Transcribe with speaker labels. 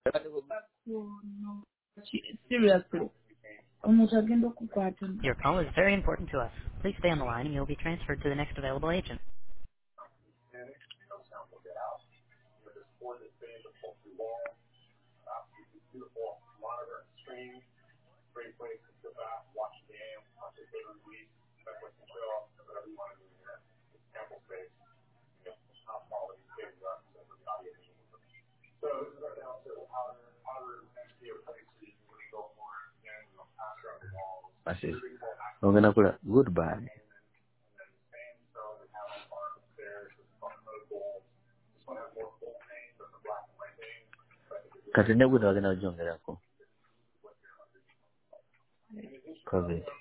Speaker 1: Seriously. Umutagenda kukwata.
Speaker 2: Your call is very important to us. Please stay on the line and you'll be transferred to the next available agent.
Speaker 3: I said, I'm gonna put a goodbye. Katende good, I'm gonna join the COVID.